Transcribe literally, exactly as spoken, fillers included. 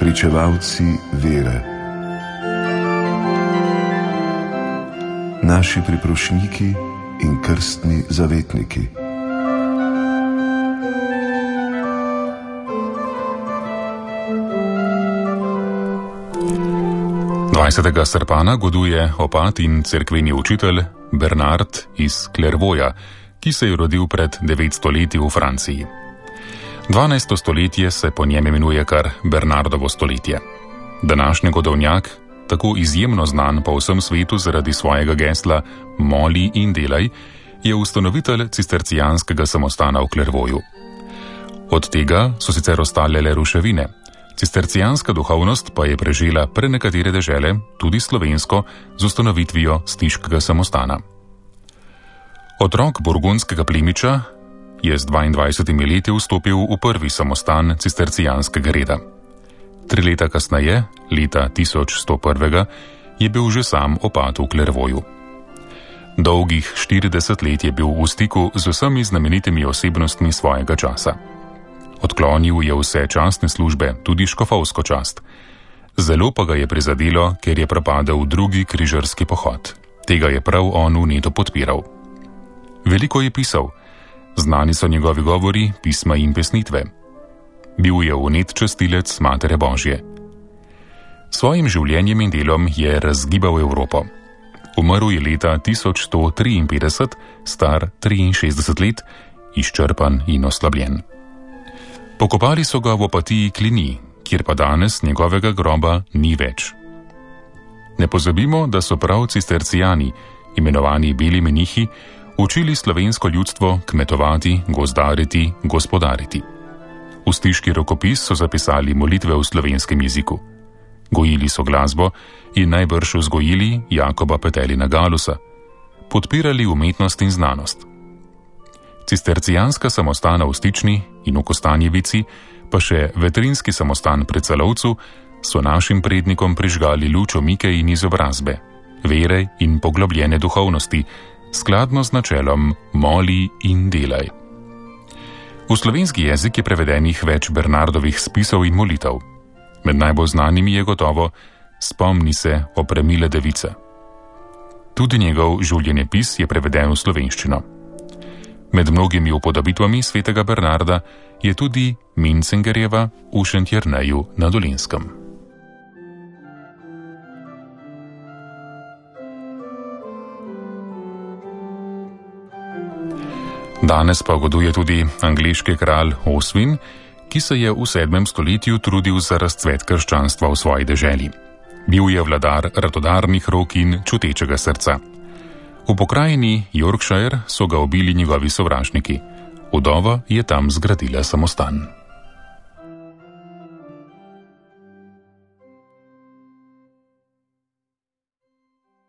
upravičevalci vere, naši priprošniki in krstni zavetniki. dvajsetega srpana goduje opat in cerkveni učitelj Bernard iz Clairvauxa, ki se je rodil pred devetsto leti v Franciji. dvanajsto stoletje se po njem imenuje kar Bernardovo stoletje. Današnji godovnjak, tako izjemno znan po vsem svetu zaradi svojega gesla Moli in delaj, je ustanovitelj cistercijanskega samostana v Clairvauxu. Od tega so sicer ostale le ruševine. Cistercijanska duhovnost pa je prežela prenekatere dežele, tudi slovensko, z ustanovitvijo stiškega samostana. Otrok burgundskega plemiča je z dvaindvajsetimi leti vstopil v prvi samostan cistercijanskega reda. Tri leta kasneje, leta tisoč sto prvega, je bil že sam opat v Clairvauxu. Dolgih štirideset let je bil v stiku z vsemi znamenitimi osebnostmi svojega časa. Odklonil je vse častne službe, tudi škofovsko čast. Zelo pa ga je prizadelo, ker je propadel drugi križarski pohod. Tega je prav on vneto podpiral. Veliko je pisal, znani so njegovi govori, pisma in pesnitve. Bil je vnet častilec Matere Božje. Svojim življenjem in delom je razgibal Evropo. Umrl je leta tisoč sto triinpetdeset, star triinšestdeset let, izčrpan in oslabljen. Pokopali so ga v Opatiji Cluny, kjer pa danes njegovega groba ni več. Ne pozabimo, da so prav cistercijani, imenovani beli menihi, učili slovensko ljudstvo kmetovati, gozdariti, gospodariti. V stiški rokopis so zapisali molitve v slovenskem jeziku. Gojili so glasbo in najbrž vzgojili Jakoba Petelina Galusa. Podpirali umetnost in znanost. Cistercijanska samostana v Stični in v Kostanjevici, pa še vetrinski samostan pri Celovcu, so našim prednikom prižgali luč omike in izobrazbe, vere in poglobljene duhovnosti, skladno z načelom moli in delaj. V slovenski jezik je prevedenih več Bernardovih spisov in molitev. Med najbolj znanimi je gotovo Spomni se opremile device. Tudi njegov življenjepis je preveden v slovenščino. Med mnogimi upodobitvami svetega Bernarda je tudi Mencingerjeva v Šentjerneju na Dolenjskem. Danes pa goduje tudi angleški kralj Oswin, ki se je v sedmem stoletju trudil za razcvet krščanstva v svoji deželi. Bil je vladar radodarnih rok in čutečega srca. V pokrajini Yorkshire so ga ubili njegovi sovražniki. Vdova je tam zgradila samostan.